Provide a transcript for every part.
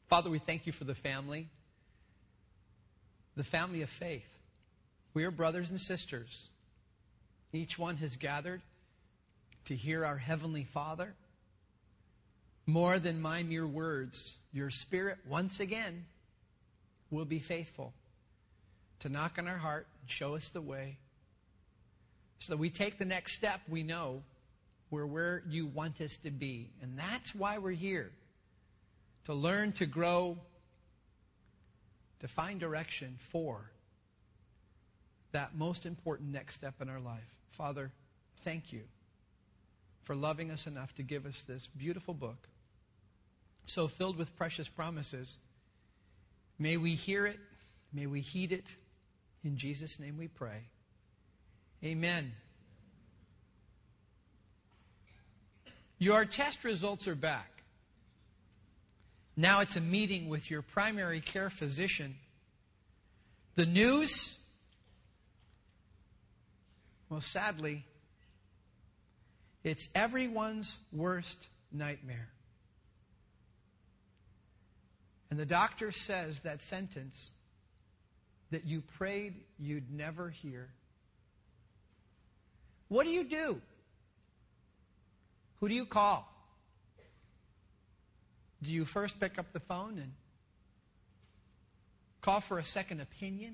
Father, we thank you for the family of faith. We are brothers and sisters. Each one has gathered to hear our Heavenly Father. More than my mere words, your Spirit once again will be faithful to knock on our heart and show us the way, so that we take the next step. We know we're where you want us to be. And that's why we're here. To learn, to grow, to find direction for that most important next step in our life. Father, thank you for loving us enough to give us this beautiful book, so filled with precious promises. May we hear it. May we heed it. In Jesus' name we pray. Amen. Your test results are back. Now it's a meeting with your primary care physician. The news, well, sadly, it's everyone's worst nightmare. And the doctor says that sentence that you prayed you'd never hear. What do you do? Who do you call? Do you first pick up the phone and call for a second opinion?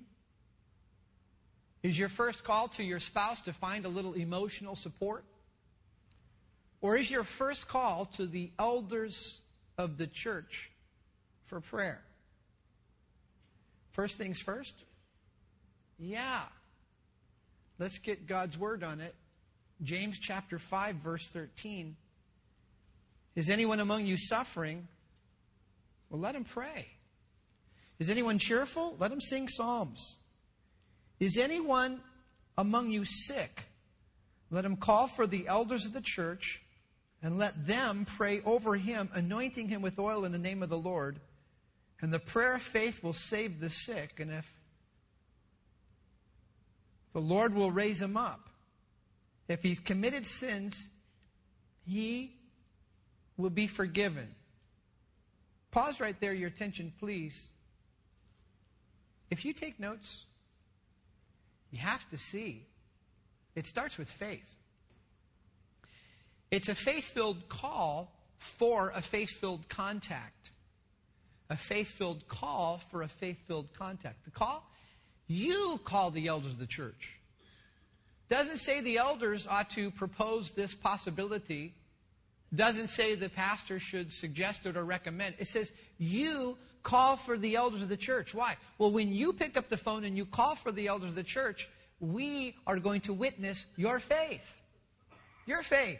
Is your first call to your spouse to find a little emotional support? Or is your first call to the elders of the church for prayer? First things first? Yeah. Let's get God's word on it. James chapter 5, verse 13. Is anyone among you suffering? Well, let him pray. Is anyone cheerful? Let him sing psalms. Is anyone among you sick? Let him call for the elders of the church and let them pray over him, anointing him with oil in the name of the Lord. And the prayer of faith will save the sick. And if the Lord will raise him up. If he's committed sins, he will be forgiven. Pause right there, your attention, please. If you take notes, you have to see it starts with faith. It's a faith-filled call for a faith-filled contact. A faith-filled call for a faith-filled contact. The call? You call the elders of the church. Doesn't say the elders ought to propose this possibility. Doesn't say the pastor should suggest it or recommend. It says you call for the elders of the church. Why? Well, when you pick up the phone and you call for the elders of the church, we are going to witness your faith. Your faith.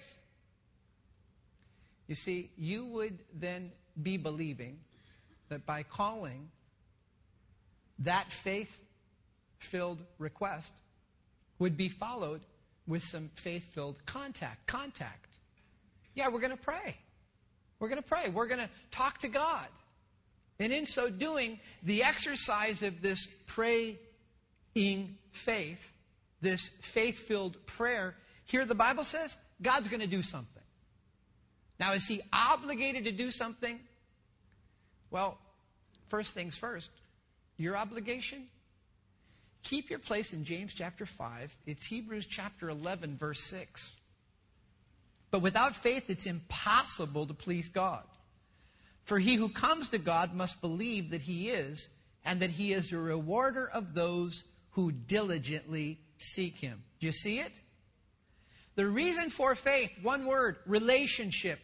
You see, you would then be believing that by calling that faith-filled request would be followed with some faith-filled contact. Yeah, we're going to pray. We're going to pray. We're going to talk to God. And in so doing, the exercise of this praying faith, this faith-filled prayer, here the Bible says God's going to do something. Now, is he obligated to do something? Well, first things first, your obligation? Keep your place in James chapter 5. It's Hebrews chapter 11, verse 6. But without faith, it's impossible to please God. For he who comes to God must believe that he is, and that he is a rewarder of those who diligently seek him. Do you see it? The reason for faith, one word, relationship.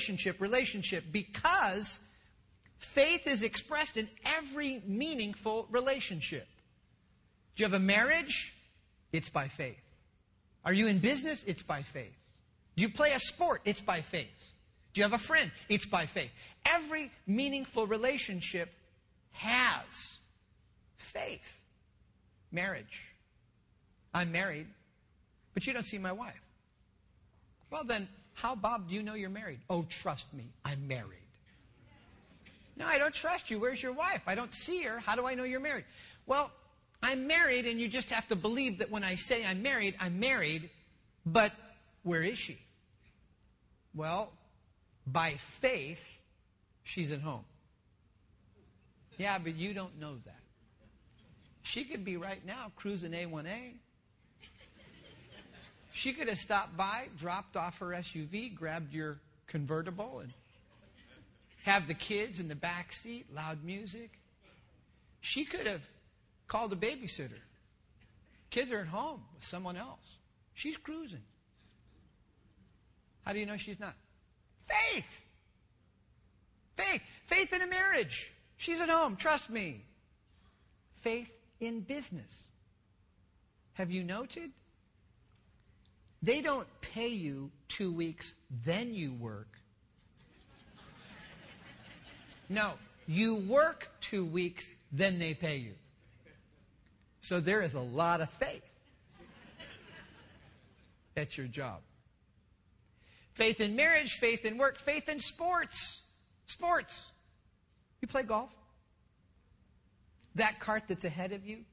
Because faith is expressed in every meaningful relationship. Do you have a marriage? It's by faith. Are you in business? It's by faith. Do you play a sport? It's by faith. Do you have a friend? It's by faith. Every meaningful relationship has faith. Marriage. I'm married, but you don't see my wife. Well then, how, Bob, do you know you're married? Oh, trust me, I'm married. No, I don't trust you. Where's your wife? I don't see her. How do I know you're married? Well, I'm married, and you just have to believe that when I say I'm married, but where is she? Well, by faith, she's at home. Yeah, but you don't know that. She could be right now cruising A1A. She could have stopped by, dropped off her SUV, grabbed your convertible, and have the kids in the back seat, loud music. She could have called a babysitter. Kids are at home with someone else. She's cruising. How do you know she's not? Faith. Faith. Faith in a marriage. She's at home. Trust me. Faith in business. Have you noted? They don't pay you 2 weeks, then you work. No, you work 2 weeks, then they pay you. So there is a lot of faith at your job. Faith in marriage, faith in work, faith in sports. Sports. You play golf? That cart that's ahead of you?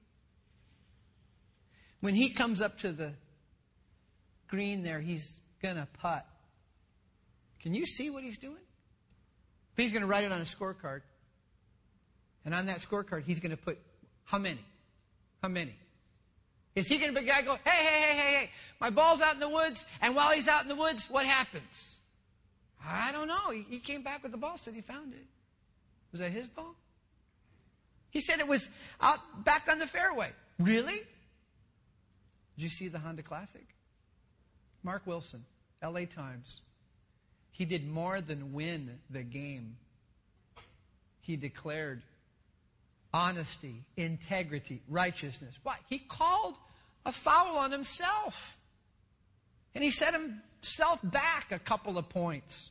When he comes up to the green there, he's going to putt. Can you see what he's doing? He's going to write it on a scorecard. And on that scorecard, he's going to put how many? How many? Is he going to be a guy go, hey, my ball's out in the woods, and while he's out in the woods, what happens? I don't know. He came back with the ball, said he found it. Was that his ball? He said it was out back on the fairway. Really? Did you see the Honda Classic? Mark Wilson, LA Times. He did more than win the game. He declared honesty, integrity, righteousness. Why? He called a foul on himself. And he set himself back a couple of points.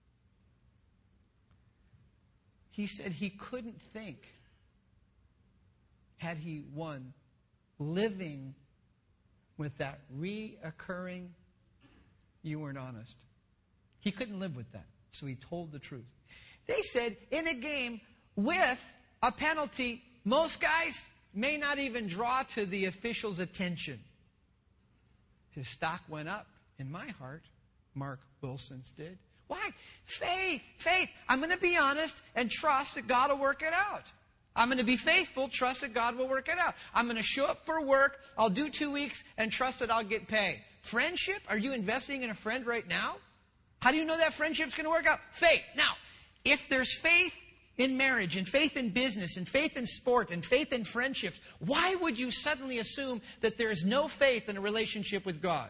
He said he couldn't think, had he won, living with that reoccurring, you weren't honest. He couldn't live with that. So he told the truth. They said in a game with a penalty, most guys may not even draw to the official's attention. His stock went up. In my heart, Mark Wilson's did. Why? Faith. Faith. I'm going to be honest and trust that God will work it out. I'm going to be faithful, trust that God will work it out. I'm going to show up for work. I'll do 2 weeks and trust that I'll get paid. Friendship? Are you investing in a friend right now? How do you know that friendship's going to work out? Faith. Now, if there's faith in marriage and faith in business and faith in sport and faith in friendships, why would you suddenly assume that there is no faith in a relationship with God?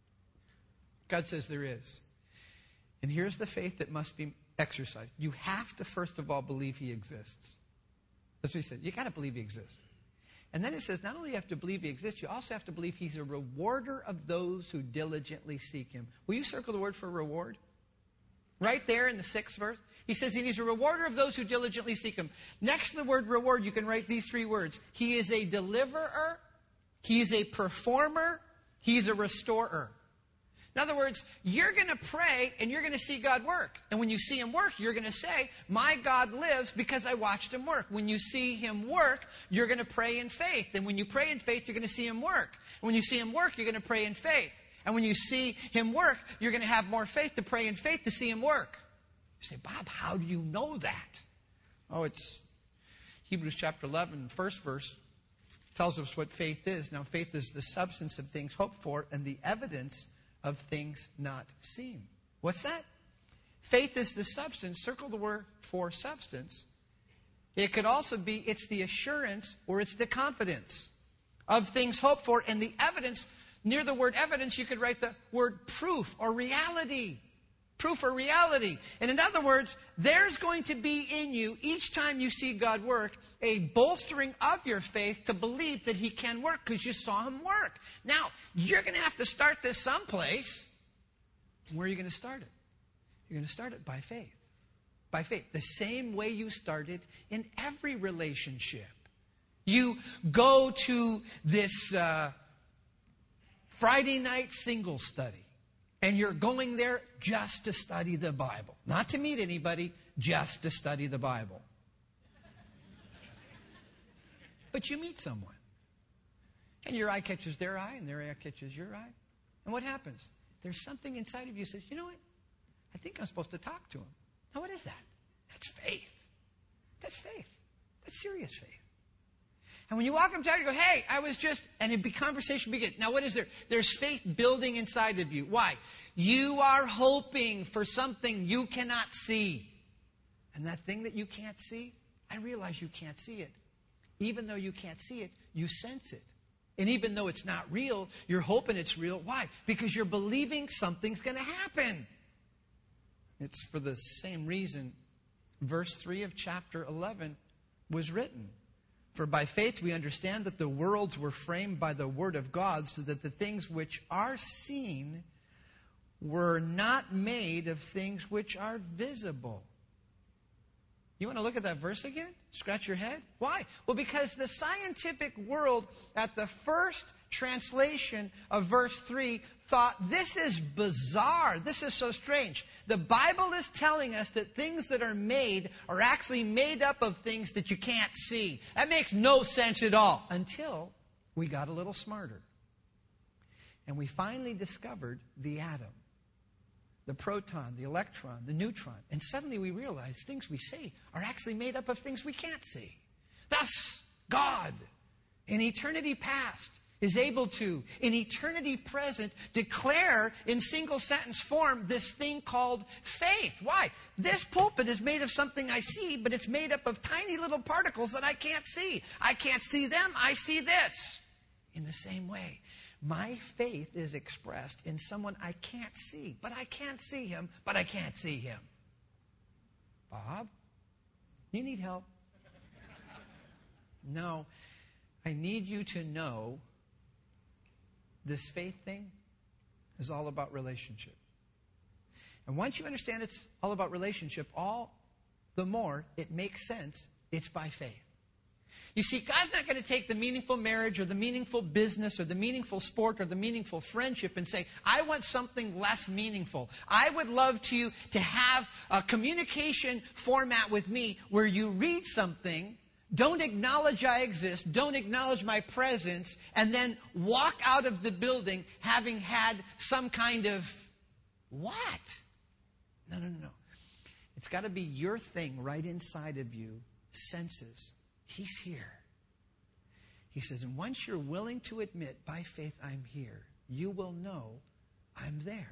God says there is. And here's the faith that must be exercised. You have to, first of all, believe He exists. That's what He said. You got to believe He exists. And then it says, not only you have to believe He exists, you also have to believe He's a rewarder of those who diligently seek Him. Will you circle the word for reward? Right there in the 6th verse. He says He's a rewarder of those who diligently seek Him. Next to the word reward, you can write these 3 words. He is a deliverer. He is a performer. He's a restorer. In other words, you're going to pray and you're going to see God work. And when you see Him work, you're going to say, my God lives because I watched Him work. When you see Him work, you're going to pray in faith. And when you pray in faith, you're going to see Him work. And when you see Him work, you're going to pray in faith. And when you see Him work, you're going to have more faith to pray in faith to see Him work. You say, Bob, how do you know that? Oh, it's Hebrews chapter 11, first verse, tells us what faith is. Now, faith is the substance of things hoped for and the evidence of things not seen. What's that? Faith is the substance. Circle the word for substance. It could also be, it's the assurance or it's the confidence of things hoped for. And the evidence, near the word evidence, you could write the word proof or reality. Proof or reality. And in other words, there's going to be in you, each time you see God work, a bolstering of your faith to believe that He can work because you saw Him work. Now, you're going to have to start this someplace. Where are you going to start it? You're going to start it by faith. By faith. The same way you started in every relationship. You go to this Friday night single study. And you're going there just to study the Bible. Not to meet anybody, just to study the Bible. But you meet someone. And your eye catches their eye, and their eye catches your eye. And what happens? There's something inside of you that says, you know what? I think I'm supposed to talk to him. Now, what is that? That's faith. That's faith. That's serious faith. And when you walk up to her, you go, hey, I was just, and the conversation begins. Now what is there? There's faith building inside of you. Why? You are hoping for something you cannot see. And that thing that you can't see, I realize you can't see it. Even though you can't see it, you sense it. And even though it's not real, you're hoping it's real. Why? Because you're believing something's going to happen. It's for the same reason verse 3 of chapter 11 was written. For by faith we understand that the worlds were framed by the word of God, so that the things which are seen were not made of things which are visible. You want to look at that verse again? Scratch your head? Why? Well, because the scientific world at the first translation of verse 3 thought, this is bizarre. This is so strange. The Bible is telling us that things that are made are actually made up of things that you can't see. That makes no sense at all. Until we got a little smarter. And we finally discovered the atom, the proton, the electron, the neutron. And suddenly we realize things we say are actually made up of things we can't see. Thus, God, in eternity past, is able to, in eternity present, declare in single sentence form this thing called faith. Why? This pulpit is made of something I see, but it's made up of tiny little particles that I can't see. I can't see them, I see this. In the same way, my faith is expressed in someone I can't see, but I can't see him, but I can't see him. Bob, you need help? No, I need you to know this faith thing is all about relationship. And once you understand it's all about relationship, all the more it makes sense it's by faith. You see, God's not going to take the meaningful marriage or the meaningful business or the meaningful sport or the meaningful friendship and say, I want something less meaningful. I would love to have a communication format with me where you read something, don't acknowledge I exist, don't acknowledge my presence, and then walk out of the building having had some kind of what? No. It's got to be your thing right inside of you, senses. He's here. He says, and once you're willing to admit, by faith I'm here, you will know I'm there.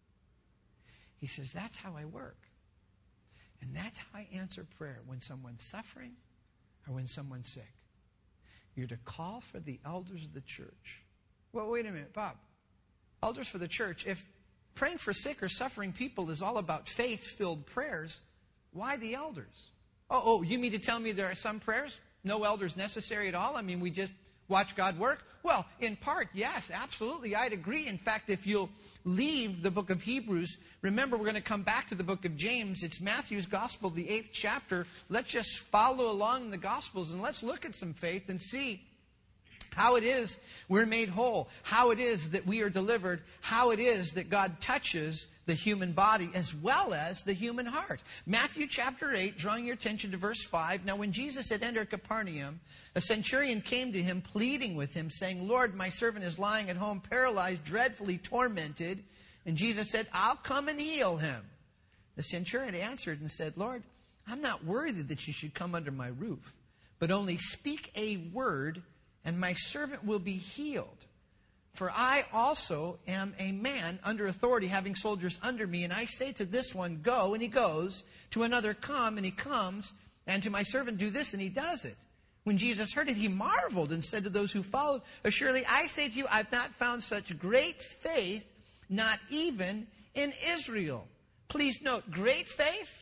He says, that's how I work. And that's how I answer prayer when someone's suffering or when someone's sick. You're to call for the elders of the church. Well, wait a minute, Bob. Elders for the church, if praying for sick or suffering people is all about faith-filled prayers, why the elders? Oh, you mean to tell me there are some prayers? No elders necessary at all? I mean, we just watch God work? Well, in part, yes, absolutely. I'd agree. In fact, if you'll leave the book of Hebrews, remember we're going to come back to the book of James. It's Matthew's Gospel, the 8th chapter. Let's just follow along in the Gospels and let's look at some faith and see how it is we're made whole, how it is that we are delivered, how it is that God touches the human body as well as the human heart. Matthew chapter 8, drawing your attention to verse 5. Now when Jesus had entered Capernaum, a centurion came to him, pleading with him, saying, Lord, my servant is lying at home, paralyzed, dreadfully tormented. And Jesus said, I'll come and heal him. The centurion answered and said, Lord, I'm not worthy that you should come under my roof, but only speak a word, and my servant will be healed. For I also am a man under authority, having soldiers under me. And I say to this one, go, and he goes. To another, come, and he comes. And to my servant, do this, and he does it. When Jesus heard it, he marveled and said to those who followed, Surely I say to you, I've not found such great faith, not even in Israel. Please note, great faith.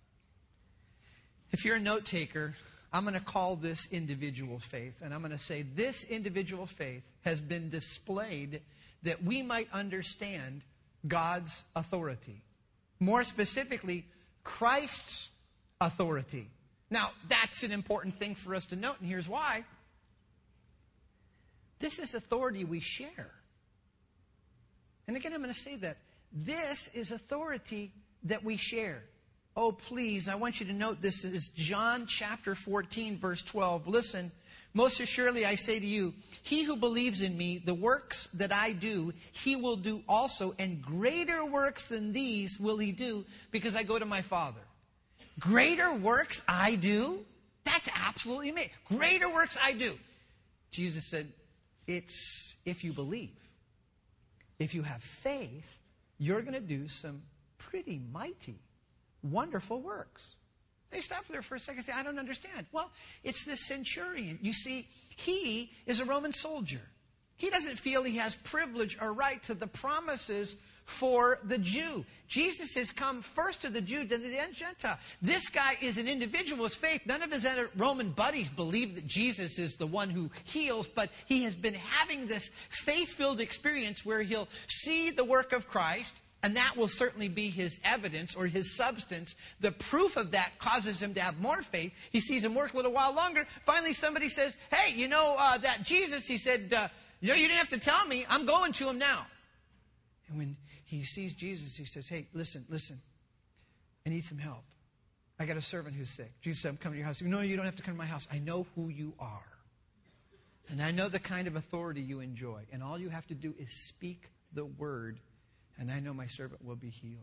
If you're a note taker, I'm going to call this individual faith, and I'm going to say this individual faith has been displayed that we might understand God's authority. More specifically, Christ's authority. Now, that's an important thing for us to note, and here's why. This is authority we share. And again, I'm going to say that. This is authority that we share. Oh, please, I want you to note this is John chapter 14, verse 12. Listen, most assuredly I say to you, he who believes in me, the works that I do, he will do also, and greater works than these will he do, because I go to my Father. Greater works I do? That's That's absolutely amazing. Greater works I do. Jesus said, it's if you believe. If you have faith, you're going to do some pretty mighty, wonderful works. They stop there for a second and say, I don't understand. Well, it's the centurion. You see, he is a Roman soldier. He doesn't feel he has privilege or right to the promises for the Jew. Jesus has come first to the Jew, then to the Gentile. This guy is an individual with faith. None of his other Roman buddies believe that Jesus is the one who heals, but he has been having this faith-filled experience where he'll see the work of Christ, and that will certainly be his evidence or his substance. The proof of that causes him to have more faith. He sees him work a little while longer. Finally, somebody says, hey, that Jesus, he said, you didn't have to tell me. I'm going to him now. And when he sees Jesus, he says, hey, listen. I need some help. I got a servant who's sick. Jesus said, I'm coming to your house. No, you don't have to come to my house. I know who you are. And I know the kind of authority you enjoy. And all you have to do is speak the word. And I know my servant will be healed.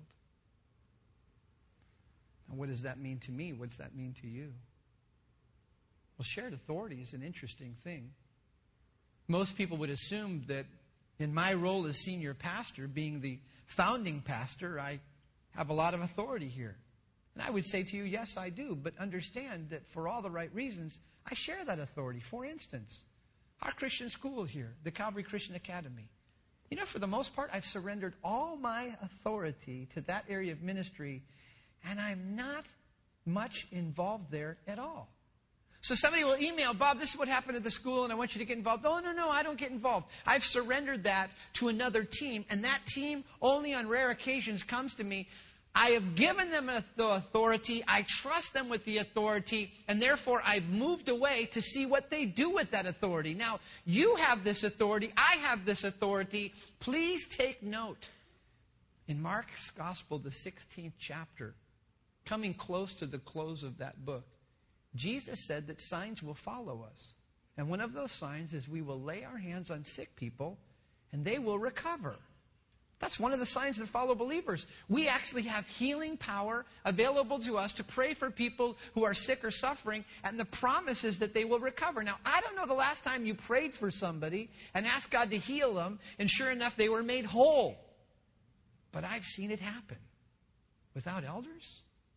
Now, what does that mean to me? What does that mean to you? Well, shared authority is an interesting thing. Most people would assume that in my role as senior pastor, being the founding pastor, I have a lot of authority here. And I would say to you, yes, I do. But understand that for all the right reasons, I share that authority. For instance, our Christian school here, the Calvary Christian Academy. For the most part, I've surrendered all my authority to that area of ministry, and I'm not much involved there at all. So somebody will email, Bob, this is what happened at the school, and I want you to get involved. Oh, no, I don't get involved. I've surrendered that to another team, and that team only on rare occasions comes to me. I have given them the authority. I trust them with the authority, and therefore I've moved away to see what they do with that authority. Now, you have this authority. I have this authority. Please take note. In Mark's Gospel, the 16th chapter, coming close to the close of that book, Jesus said that signs will follow us. And one of those signs is we will lay our hands on sick people, and they will recover. That's one of the signs that follow believers. We actually have healing power available to us to pray for people who are sick or suffering, and the promise is that they will recover. Now, I don't know the last time you prayed for somebody and asked God to heal them, and sure enough, they were made whole. But I've seen it happen. Without elders?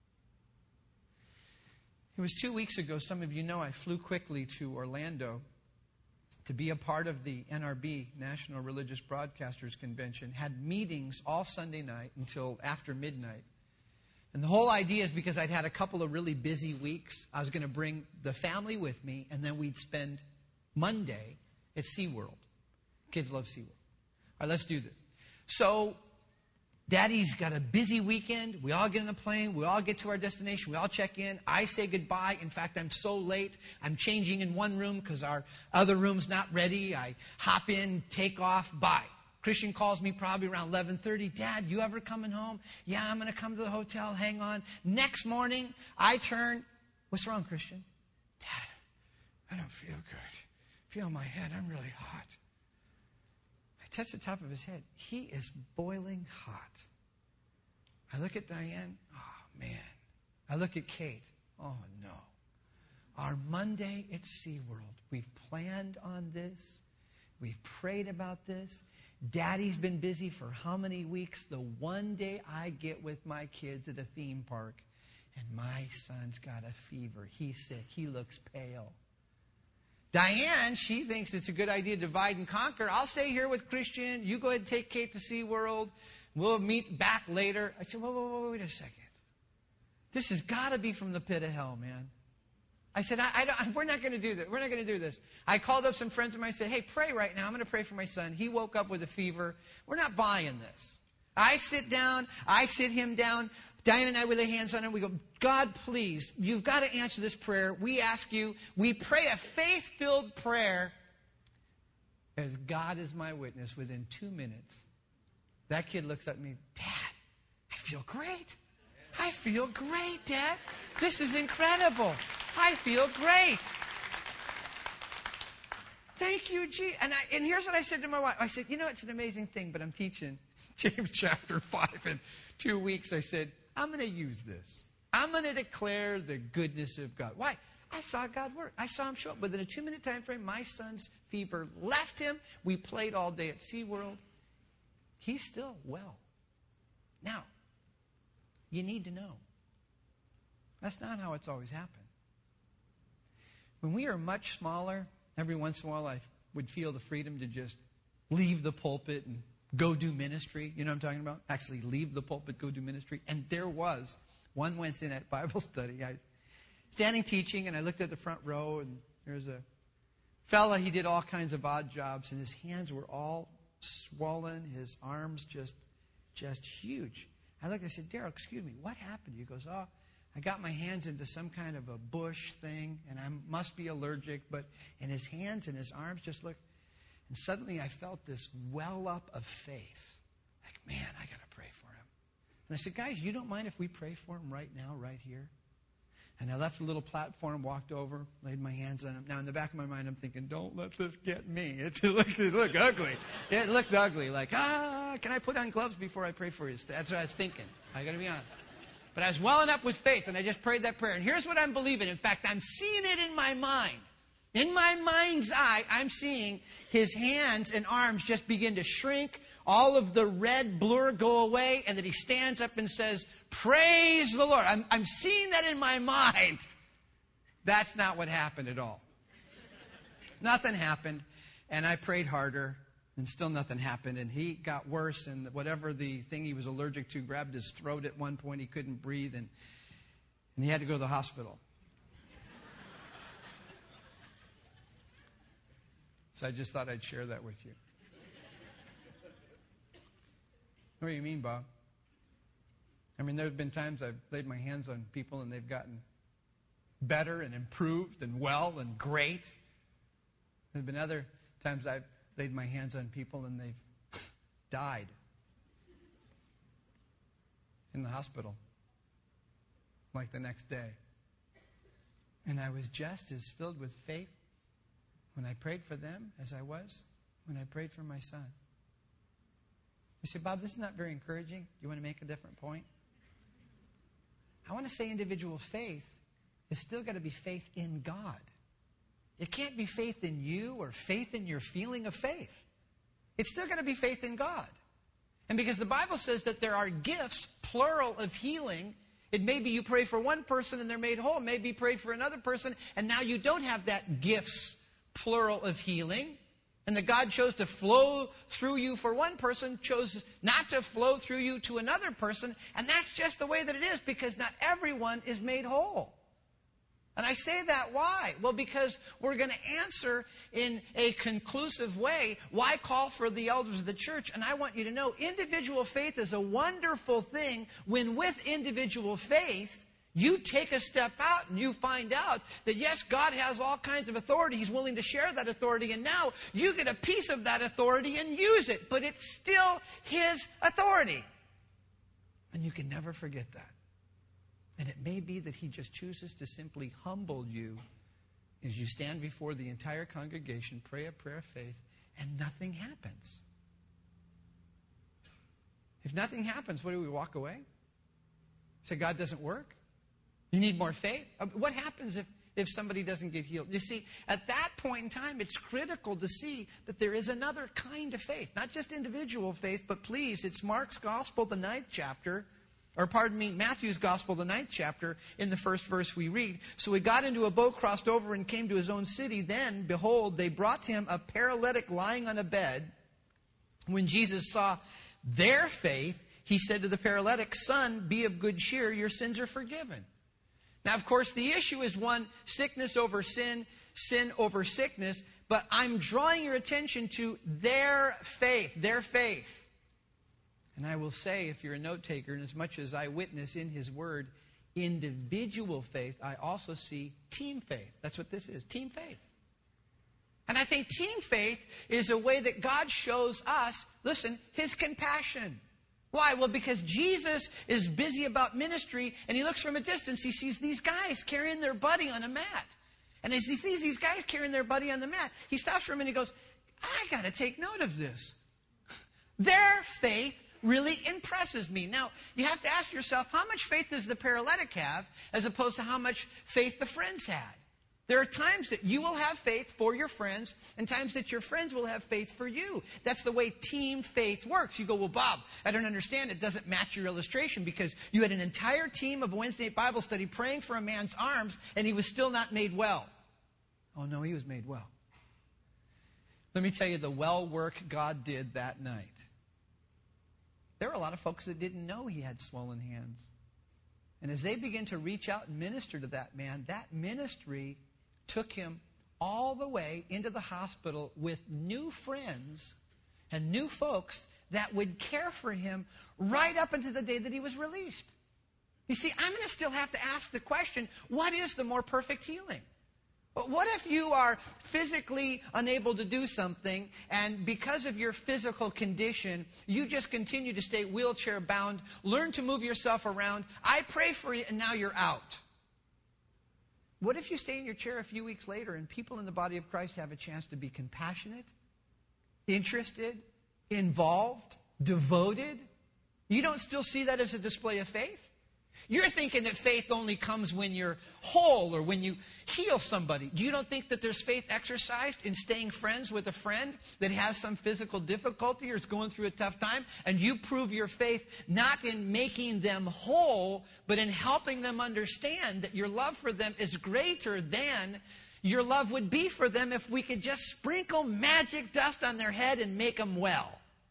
It was 2 weeks ago, some of you know, I flew quickly to Orlando to be a part of the NRB, National Religious Broadcasters Convention, had meetings all Sunday night until after midnight. And the whole idea is because I'd had a couple of really busy weeks, I was going to bring the family with me, and then we'd spend Monday at SeaWorld. Kids love SeaWorld. All right, let's do this. So, Daddy's got a busy weekend. We all get on the plane. We all get to our destination. We all check in. I say goodbye. In fact, I'm so late. I'm changing in one room because our other room's not ready. I hop in, take off, bye. Christian calls me probably around 11:30. Dad, you ever coming home? Yeah, I'm going to come to the hotel. Hang on. Next morning, I turn. What's wrong, Christian? Dad, I don't feel good. Feel my head. I'm really hot. I touch the top of his head. He is boiling hot. I look at Diane. Oh, man. I look at Kate. Oh, no. Our Monday at SeaWorld. We've planned on this. We've prayed about this. Daddy's been busy for how many weeks? The one day I get with my kids at a theme park, and my son's got a fever. He's sick. He looks pale. Diane, she thinks it's a good idea to divide and conquer. I'll stay here with Christian. You go ahead and take Kate to SeaWorld. We'll meet back later. I said, whoa, wait a second. This has got to be from the pit of hell, man. I said, we're not going to do this. We're not going to do this. I called up some friends of mine and said, hey, pray right now. I'm going to pray for my son. He woke up with a fever. We're not buying this. I sit down. I sit him down. Diane and I, with our hands on him, we go, God, please, you've got to answer this prayer. We ask you, we pray a faith-filled prayer. As God is my witness, within 2 minutes, that kid looks at me, Dad, I feel great. I feel great, Dad. This is incredible. I feel great. Thank you, Jesus. And here's what I said to my wife. I said, it's an amazing thing, but I'm teaching James chapter 5 in 2 weeks. I said, I'm going to use this. I'm going to declare the goodness of God. Why? I saw God work. I saw him show up. Within a 2-minute time frame, my son's fever left him. We played all day at SeaWorld. He's still well. Now, you need to know, that's not how it's always happened. When we are much smaller, every once in a while I would feel the freedom to just leave the pulpit and go do ministry. You know what I'm talking about? Actually leave the pulpit, go do ministry. And there was one Wednesday night Bible study. I was standing teaching, and I looked at the front row, and there's a fella. He did all kinds of odd jobs, and his hands were all swollen. His arms just huge. I looked, I said, Daryl, excuse me, what happened? He goes, oh, I got my hands into some kind of a bush thing, and I must be allergic. And his hands and his arms just looked. And suddenly I felt this well up of faith. Like, man, I got to pray for him. And I said, guys, you don't mind if we pray for him right now, right here? And I left the little platform, walked over, laid my hands on him. Now, in the back of my mind, I'm thinking, don't let this get me. It looked ugly. It looked ugly. Like, can I put on gloves before I pray for you? That's what I was thinking. I got to be honest. But I was welling up with faith, and I just prayed that prayer. And here's what I'm believing. In fact, I'm seeing it in my mind. In my mind's eye, I'm seeing his hands and arms just begin to shrink, all of the red blur go away, and that he stands up and says, praise the Lord. I'm seeing that in my mind. That's not what happened at all. Nothing happened, and I prayed harder, and still nothing happened. And he got worse, and whatever the thing he was allergic to grabbed his throat at one point. He couldn't breathe, and he had to go to the hospital. So I just thought I'd share that with you. What do you mean, Bob? I mean, there have been times I've laid my hands on people and they've gotten better and improved and well and great. There have been other times I've laid my hands on people and they've died in the hospital, like the next day. And I was just as filled with faith when I prayed for them as I was when I prayed for my son. You say, Bob, this is not very encouraging. You want to make a different point? I want to say individual faith is still got to be faith in God. It can't be faith in you or faith in your feeling of faith. It's still got to be faith in God. And because the Bible says that there are gifts, plural, of healing, it may be you pray for one person and they're made whole. Maybe you pray for another person and now you don't have that gifts, plural, of healing. And that God chose to flow through you for one person, chose not to flow through you to another person. And that's just the way that it is, because not everyone is made whole. And I say that why? Well, because we're going to answer in a conclusive way why call for the elders of the church. And I want you to know individual faith is a wonderful thing when with individual faith, you take a step out and you find out that, yes, God has all kinds of authority. He's willing to share that authority. And now you get a piece of that authority and use it. But it's still His authority. And you can never forget that. And it may be that He just chooses to simply humble you as you stand before the entire congregation, pray a prayer of faith, and nothing happens. If nothing happens, what do we walk away? Say, God doesn't work? You need more faith? What happens if somebody doesn't get healed? You see, at that point in time, it's critical to see that there is another kind of faith. Not just individual faith, but please, it's Mark's Gospel, the 9th chapter. Or pardon me, Matthew's Gospel, the 9th chapter, in the first verse we read. So he got into a boat, crossed over, and came to his own city. Then, behold, they brought to him a paralytic lying on a bed. When Jesus saw their faith, he said to the paralytic, Son, be of good cheer, your sins are forgiven. Now, of course, the issue is one, sickness over sin, sin over sickness. But I'm drawing your attention to their faith, their faith. And I will say, if you're a note taker, and as much as I witness in His Word individual faith, I also see team faith. That's what this is, team faith. And I think team faith is a way that God shows us, listen, His compassion. Why? Well, because Jesus is busy about ministry, and He looks from a distance. He sees these guys carrying their buddy on a mat. And as He sees these guys carrying their buddy on the mat, He stops for a minute and He goes, I got to take note of this. Their faith really impresses me. Now, you have to ask yourself, how much faith does the paralytic have as opposed to how much faith the friends had? There are times that you will have faith for your friends and times that your friends will have faith for you. That's the way team faith works. You go, well, Bob, I don't understand. It doesn't match your illustration because you had an entire team of Wednesday night Bible study praying for a man's arms and he was still not made well. Oh, no, he was made well. Let me tell you the well work God did that night. There were a lot of folks that didn't know he had swollen hands. And as they began to reach out and minister to that man, that ministry took him all the way into the hospital with new friends and new folks that would care for him right up until the day that he was released. You see, I'm going to still have to ask the question, what is the more perfect healing? What if you are physically unable to do something and because of your physical condition, you just continue to stay wheelchair bound, learn to move yourself around, I pray for you, and now you're out? What if you stay in your chair a few weeks later and people in the body of Christ have a chance to be compassionate, interested, involved, devoted? You don't still see that as a display of faith? You're thinking that faith only comes when you're whole or when you heal somebody. You don't think that there's faith exercised in staying friends with a friend that has some physical difficulty or is going through a tough time, and you prove your faith not in making them whole, but in helping them understand that your love for them is greater than your love would be for them if we could just sprinkle magic dust on their head and make them well.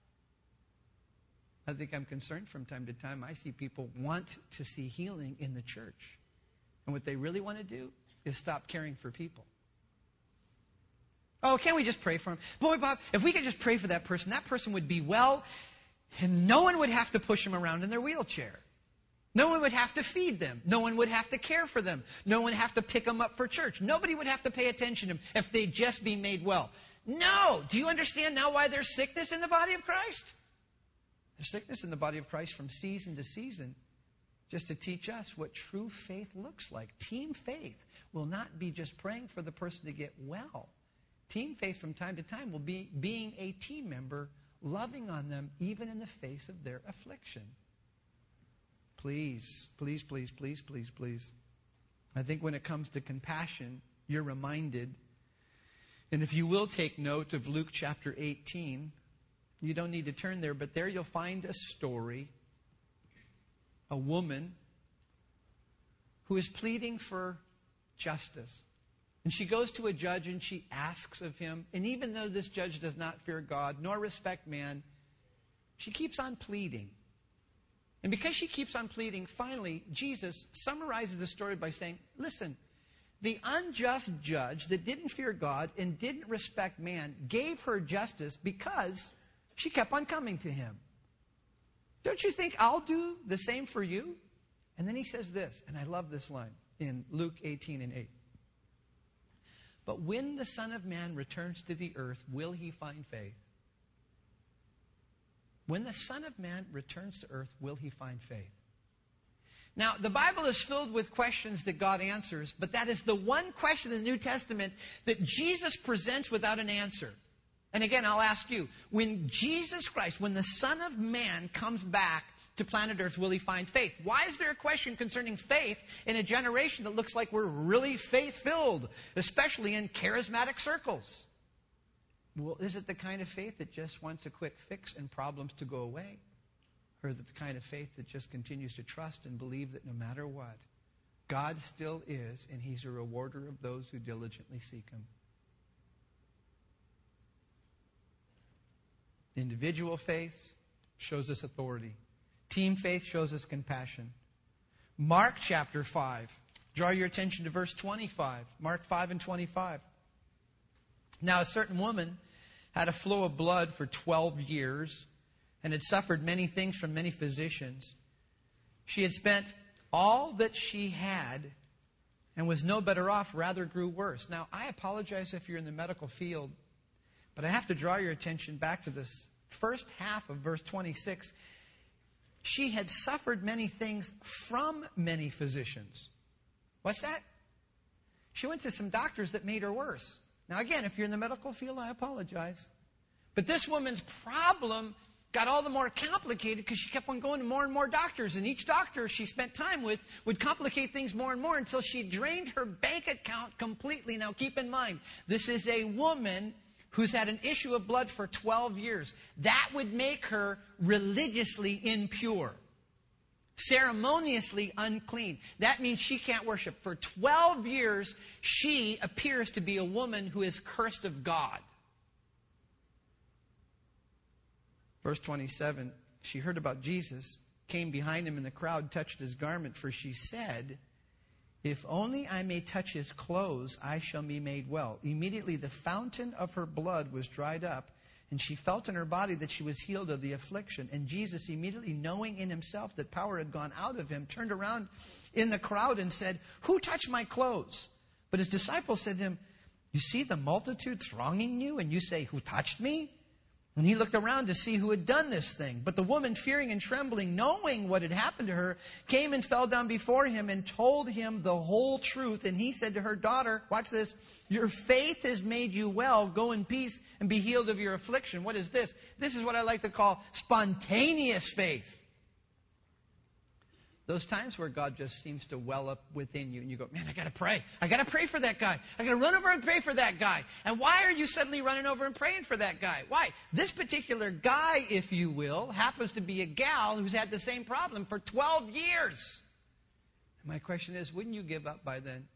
I think I'm concerned from time to time. I see people want to see healing in the church. And what they really want to do is stop caring for people. Oh, can't we just pray for him? Boy, Bob, if we could just pray for that person would be well, and no one would have to push them around in their wheelchair. No one would have to feed them. No one would have to care for them. No one would have to pick them up for church. Nobody would have to pay attention to them if they'd just be made well. No! Do you understand now why there's sickness in the body of Christ? There's sickness in the body of Christ from season to season, just to teach us what true faith looks like. Team faith will not be just praying for the person to get well. Team faith from time to time will be being a team member, loving on them even in the face of their affliction. Please, please, please, please, please, please. I think when it comes to compassion, you're reminded, and if you will take note of Luke chapter 18, you don't need to turn there, but there you'll find a story. A woman who is pleading for justice. And she goes to a judge and she asks of him. And even though this judge does not fear God nor respect man, she keeps on pleading. And because she keeps on pleading, finally, Jesus summarizes the story by saying, listen, the unjust judge that didn't fear God and didn't respect man gave her justice because she kept on coming to him. Don't you think I'll do the same for you? And then he says this, and I love this line in Luke 18:8. But when the Son of Man returns to the earth, will he find faith? When the Son of Man returns to earth, will he find faith? Now, the Bible is filled with questions that God answers, but that is the one question in the New Testament that Jesus presents without an answer. And again, I'll ask you, when Jesus Christ, when the Son of Man comes back to planet Earth, will he find faith? Why is there a question concerning faith in a generation that looks like we're really faith-filled, especially in charismatic circles? Well, is it the kind of faith that just wants a quick fix and problems to go away? Or is it the kind of faith that just continues to trust and believe that no matter what, God still is, and he's a rewarder of those who diligently seek him? Individual faith shows us authority. Team faith shows us compassion. Mark chapter 5. Draw your attention to verse 25. Mark 5 and 25. Now a certain woman had a flow of blood for 12 years and had suffered many things from many physicians. She had spent all that she had and was no better off, rather grew worse. Now, I apologize if you're in the medical field, but I have to draw your attention back to this first half of verse 26. She had suffered many things from many physicians. What's that? She went to some doctors that made her worse. Now again, if you're in the medical field, I apologize. But this woman's problem got all the more complicated because she kept on going to more and more doctors. And each doctor she spent time with would complicate things more and more until she drained her bank account completely. Now keep in mind, this is a woman who's had an issue of blood for 12 years. That would make her religiously impure, ceremoniously unclean. That means she can't worship. For 12 years, she appears to be a woman who is cursed of God. Verse 27, she heard about Jesus, came behind him in the crowd, touched his garment, for she said, "If only I may touch his clothes, I shall be made well." Immediately the fountain of her blood was dried up, and she felt in her body that she was healed of the affliction. And Jesus, immediately knowing in himself that power had gone out of him, turned around in the crowd and said, "Who touched my clothes?" But his disciples said to him, "You see the multitude thronging you, and you say, 'Who touched me?'" And he looked around to see who had done this thing. But the woman, fearing and trembling, knowing what had happened to her, came and fell down before him and told him the whole truth. And he said to her, "Daughter," watch this, "your faith has made you well. Go in peace and be healed of your affliction." What is this? This is what I like to call spontaneous faith. Those times where God just seems to well up within you and you go, "Man, I got to pray. I got to pray for that guy. I got to run over and pray for that guy." And why are you suddenly running over and praying for that guy? Why? This particular guy, if you will, happens to be a gal who's had the same problem for 12 years. And my question is, wouldn't you give up by then?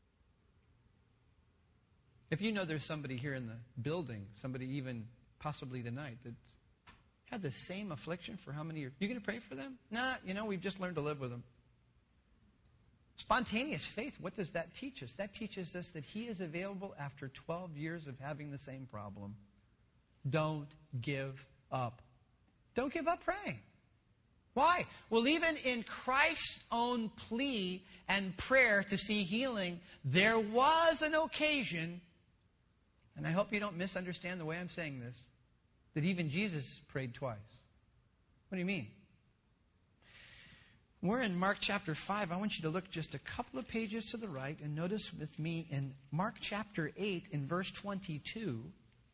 If you know there's somebody here in the building, somebody even possibly tonight, that's had the same affliction for how many years? You going to pray for them? Nah, we've just learned to live with them. Spontaneous faith, what does that teach us? That teaches us that he is available after 12 years of having the same problem. Don't give up. Don't give up praying. Why? Well, even in Christ's own plea and prayer to see healing, there was an occasion, and I hope you don't misunderstand the way I'm saying this, that even Jesus prayed twice. What do you mean? We're in Mark chapter 5. I want you to look just a couple of pages to the right and notice with me in Mark chapter 8 in verse 22.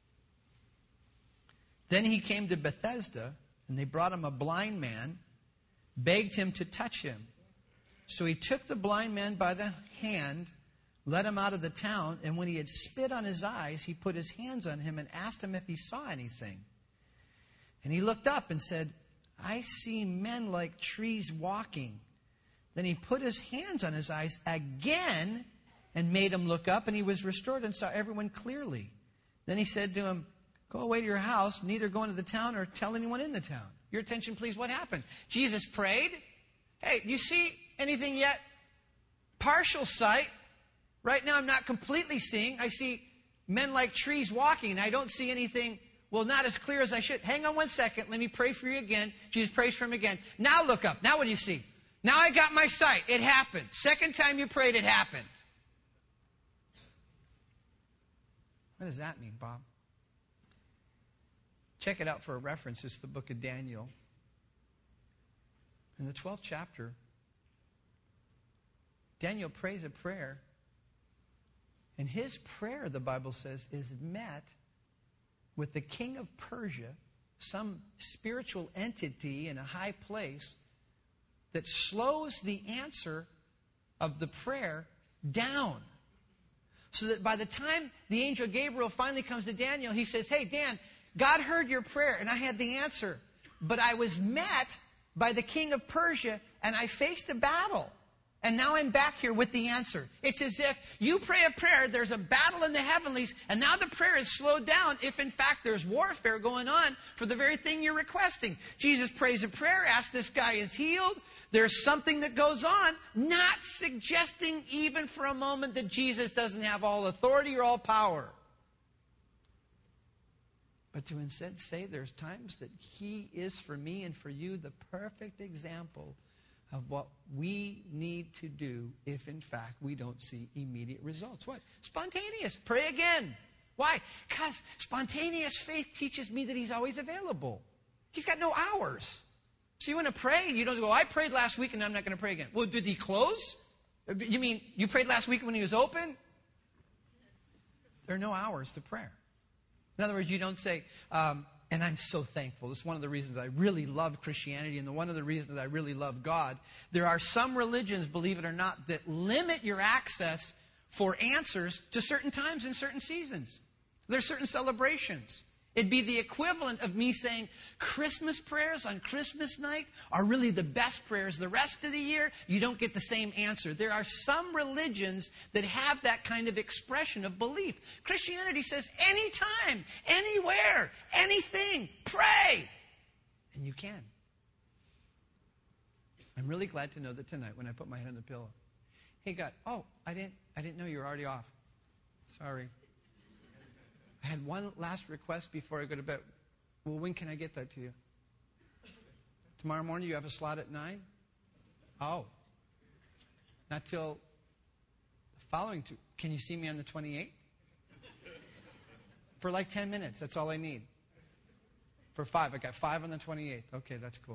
Then he came to Bethesda, and they brought him a blind man, begged him to touch him. So he took the blind man by the hand, led him out of the town, and when he had spit on his eyes, he put his hands on him and asked him if he saw anything. And he looked up and said, "I see men like trees walking." Then he put his hands on his eyes again and made him look up, and he was restored and saw everyone clearly. Then he said to him, "Go away to your house, neither go into the town or tell anyone in the town." Your attention, please. What happened? Jesus prayed. "Hey, do you see anything yet? Partial sight. Right now I'm not completely seeing. I see men like trees walking, and I don't see anything, well, not as clear as I should. Hang on one second. Let me pray for you again." Jesus prays for him again. "Now look up. Now what do you see?" "Now I got my sight. It happened. Second time you prayed, it happened." What does that mean, Bob? Check it out for a reference. It's the book of Daniel. In the 12th chapter, Daniel prays a prayer. And his prayer, the Bible says, is met with the king of Persia, some spiritual entity in a high place, that slows the answer of the prayer down. So that by the time the angel Gabriel finally comes to Daniel, he says, "Hey, Dan, God heard your prayer and I had the answer. But I was met by the king of Persia and I faced a battle. And now I'm back here with the answer." It's as if you pray a prayer, there's a battle in the heavenlies, and now the prayer is slowed down if in fact there's warfare going on for the very thing you're requesting. Jesus prays a prayer, asks this guy is healed. There's something that goes on, not suggesting even for a moment that Jesus doesn't have all authority or all power. But to instead say there's times that he is for me and for you the perfect example of what we need to do if, in fact, we don't see immediate results. What? Spontaneous. Pray again. Why? Because spontaneous faith teaches me that he's always available. He's got no hours. So you want to pray, you don't go, "I prayed last week and I'm not going to pray again." Well, did he close? You mean you prayed last week when he was open? There are no hours to prayer. In other words, you don't say, And I'm so thankful. It's one of the reasons I really love Christianity and one of the reasons I really love God. There are some religions, believe it or not, that limit your access for answers to certain times and certain seasons. There's certain celebrations. It'd be the equivalent of me saying Christmas prayers on Christmas night are really the best prayers. The rest of the year, you don't get the same answer. There are some religions that have that kind of expression of belief. Christianity says anytime, anywhere, anything, pray. And you can. I'm really glad to know that tonight when I put my head on the pillow, hey God, I didn't know you were already off. Sorry. I had one last request before I go to bed. Well, when can I get that to you? Tomorrow morning you have a slot at 9? Oh. Not till the following two. Can you see me on the 28th? For like 10 minutes. That's all I need. For 5. I got 5 on the 28th. Okay, that's cool.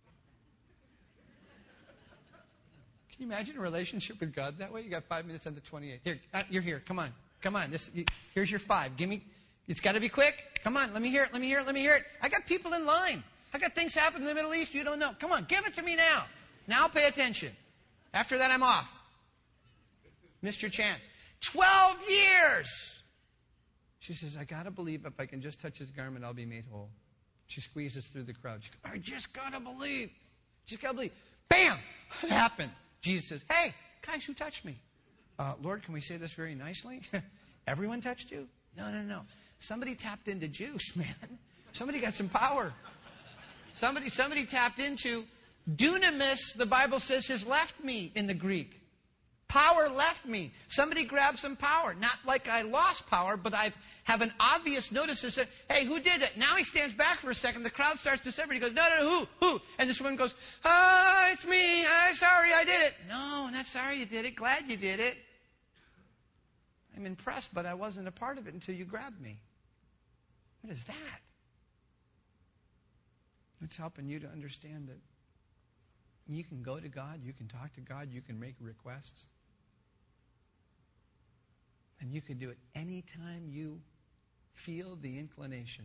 Can you imagine a relationship with God that way? You got 5 minutes on the 28th. Here, you're here. Come on. Come on. Here's your 5. Give me. It's got to be quick. Come on. Let me hear it. Let me hear it. Let me hear it. I got people in line. I got things happen in the Middle East you don't know. Come on. Give it to me now. Now pay attention. After that, I'm off. Missed your chance. 12 years. She says, I got to believe if I can just touch his garment, I'll be made whole. She squeezes through the crowd. She goes, I just got to believe. Just got to believe. Bam! It happened. Jesus says, hey, guys, who touched me? Lord, can we say this very nicely? Everyone touched you? No. Somebody tapped into juice, man. Somebody got some power. Somebody tapped into dunamis, the Bible says, has left me in the Greek. Power left me. Somebody grabbed some power. Not like I lost power, but I have an obvious notice that says, hey, who did it? Now he stands back for a second. The crowd starts to separate. He goes, no, who? And this woman goes, it's me. I'm sorry I did it. No, I'm not sorry you did it. Glad you did it. I'm impressed, but I wasn't a part of it until you grabbed me. What is that? It's helping you to understand that you can go to God, you can talk to God, you can make requests. And you can do it anytime you feel the inclination.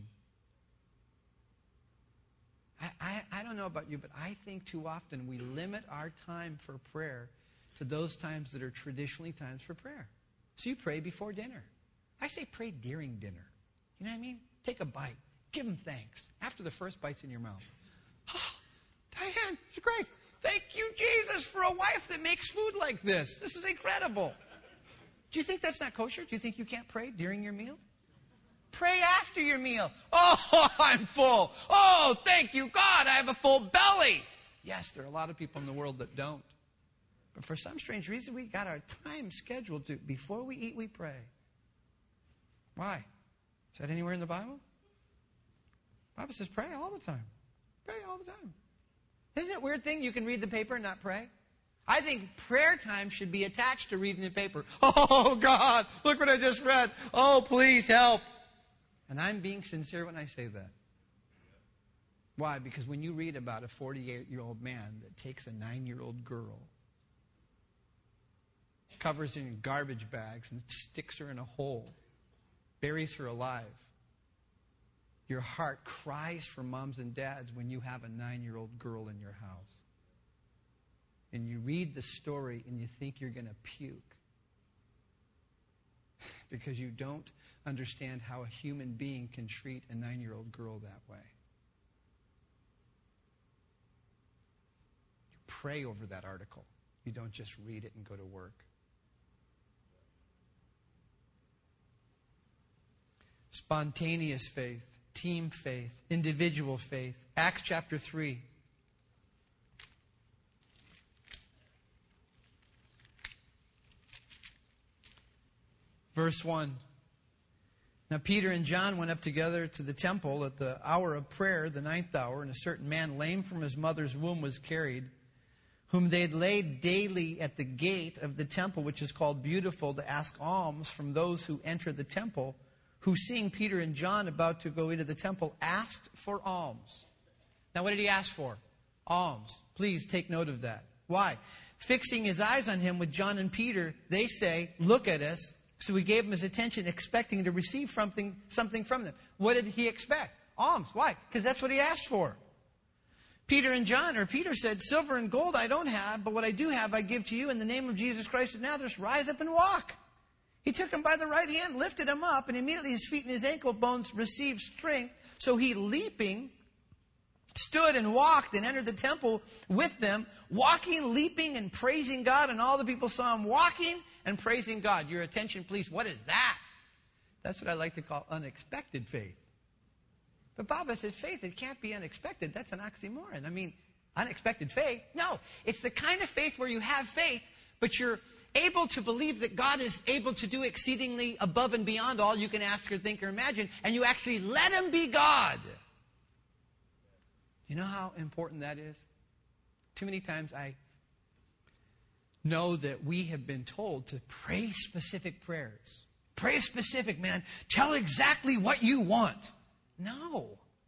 I don't know about you, but I think too often we limit our time for prayer to those times that are traditionally times for prayer. So you pray before dinner. I say pray during dinner. You know what I mean? Take a bite. Give him thanks. After the first bite's in your mouth. Oh, Diane, it's great. Thank you, Jesus, for a wife that makes food like this. This is incredible. Do you think that's not kosher? Do you think you can't pray during your meal? Pray after your meal. Oh, I'm full. Oh, thank you, God, I have a full belly. Yes, there are a lot of people in the world that don't. But for some strange reason, we got our time scheduled to, before we eat, we pray. Why? Is that anywhere in the Bible? The Bible says pray all the time. Pray all the time. Isn't it a weird thing you can read the paper and not pray? I think prayer time should be attached to reading the paper. Oh, God, look what I just read. Oh, please help. And I'm being sincere when I say that. Why? Because when you read about a 48-year-old man that takes a 9-year-old girl, covers her in garbage bags and sticks her in a hole, buries her alive, your heart cries for moms and dads when you have a 9-year-old girl in your house. And you read the story and you think you're going to puke. Because you don't understand how a human being can treat a 9-year-old girl that way. You pray over that article. You don't just read it and go to work. Spontaneous faith, team faith, individual faith. Acts chapter 3. Verse 1. Now Peter and John went up together to the temple at the hour of prayer, the 9th hour, and a certain man lame from his mother's womb was carried, whom they had laid daily at the gate of the temple, which is called Beautiful, to ask alms from those who enter the temple, who, seeing Peter and John about to go into the temple, asked for alms. Now, what did he ask for? Alms. Please take note of that. Why? Fixing his eyes on him with John and Peter, they say, look at us. So he gave him his attention, expecting to receive something from them. What did he expect? Alms. Why? Because that's what he asked for. Peter said, silver and gold I don't have, but what I do have I give to you. In the name of Jesus Christ of Nazareth, rise up and walk. He took him by the right hand, lifted him up, and immediately his feet and his ankle bones received strength. So he, leaping, stood and walked and entered the temple with them, walking, leaping, and praising God. And all the people saw him walking and praising God. Your attention, please. What is that? That's what I like to call unexpected faith. But Baba says faith, it can't be unexpected. That's an oxymoron. I mean, unexpected faith? No. It's the kind of faith where you have faith, but you're able to believe that God is able to do exceedingly above and beyond all you can ask or think or imagine, and you actually let Him be God. You know how important that is? Too many times I know that we have been told to pray specific prayers. Pray specific, man. Tell exactly what you want. No.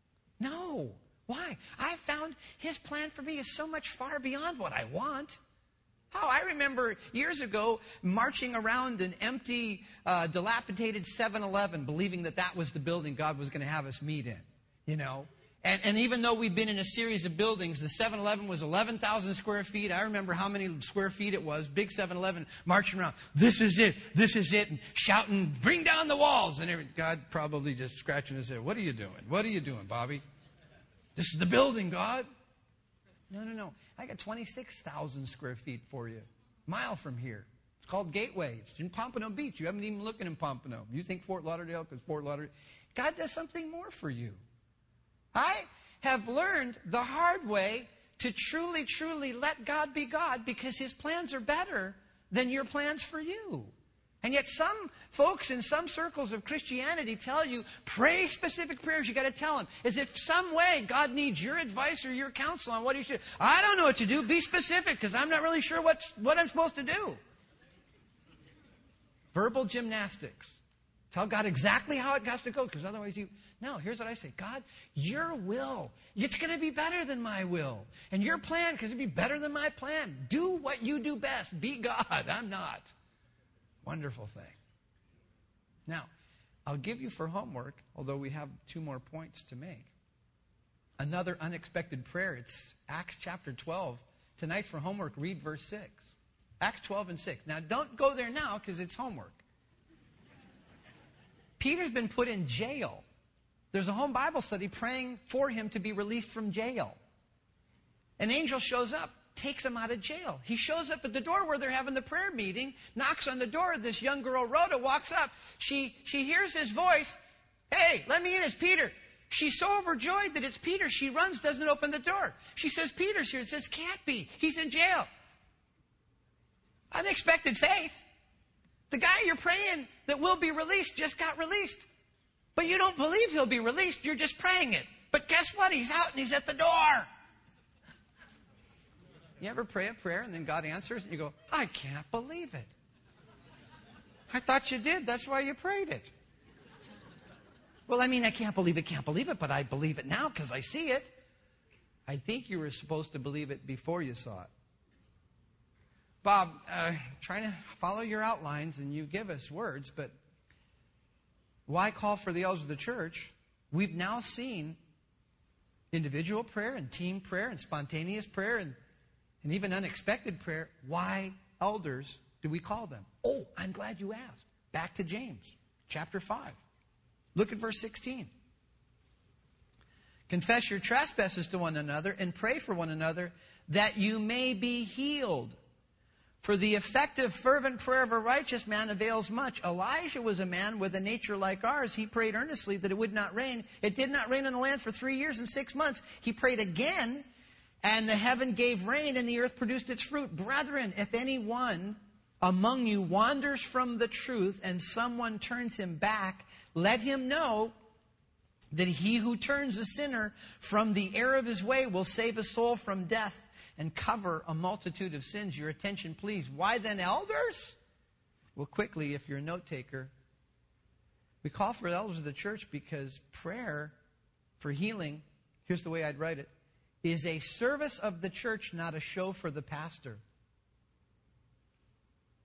Why? I've found His plan for me is so much far beyond what I want. Oh, I remember years ago marching around an empty, dilapidated 7-Eleven, believing that was the building God was going to have us meet in. You know? And even though we'd been in a series of buildings, the 7-Eleven was 11,000 square feet. I remember how many square feet it was. Big 7-Eleven marching around. This is it. And shouting, bring down the walls. And God probably just scratching his head. What are you doing, Bobby? This is the building, God. No. I got 26,000 square feet for you. Mile from here. It's called Gateway. It's in Pompano Beach. You haven't even looked in Pompano. You think Fort Lauderdale because Fort Lauderdale. God does something more for you. I have learned the hard way to truly, truly let God be God because His plans are better than your plans for you. And yet some folks in some circles of Christianity tell you, pray specific prayers. You got to tell them. As if some way God needs your advice or your counsel on what you should. I don't know what to do. Be specific because I'm not really sure what I'm supposed to do. Verbal gymnastics. Tell God exactly how it has to go because otherwise No, here's what I say. God, your will, it's going to be better than my will. And your plan, because it'll be better than my plan. Do what you do best. Be God. I'm not. Wonderful thing. Now, I'll give you for homework, although we have 2 more points to make, another unexpected prayer. It's Acts chapter 12. Tonight for homework, read verse 6. Acts 12 and 6. Now, don't go there now because it's homework. Peter's been put in jail. There's a home Bible study praying for him to be released from jail. An angel shows up, takes him out of jail. He shows up at the door where they're having the prayer meeting, knocks on the door. This young girl, Rhoda, walks up. She hears his voice. Hey, let me in, it's Peter. She's so overjoyed that it's Peter. She runs, doesn't open the door. She says, Peter's here. It says, can't be. He's in jail. Unexpected faith. The guy you're praying that will be released just got released. But you don't believe he'll be released. You're just praying it. But guess what? He's out and he's at the door. You ever pray a prayer and then God answers and you go, I can't believe it. I thought you did. That's why you prayed it. Well, I can't believe it, but I believe it now because I see it. I think you were supposed to believe it before you saw it. Bob, trying to follow your outlines and you give us words, but why call for the elders of the church? We've now seen individual prayer and team prayer and spontaneous prayer and even unexpected prayer. Why elders do we call them? Oh, I'm glad you asked. Back to James, chapter 5. Look at verse 16. Confess your trespasses to one another and pray for one another that you may be healed. For the effective, fervent prayer of a righteous man avails much. Elijah was a man with a nature like ours. He prayed earnestly that it would not rain. It did not rain on the land for 3 years and 6 months. He prayed again, and the heaven gave rain, and the earth produced its fruit. Brethren, if anyone among you wanders from the truth, and someone turns him back, let him know that he who turns a sinner from the error of his way will save his soul from death and cover a multitude of sins. Your attention, please. Why then elders? Well, quickly, if you're a note taker, we call for elders of the church because prayer for healing, here's the way I'd write it, is a service of the church, not a show for the pastor.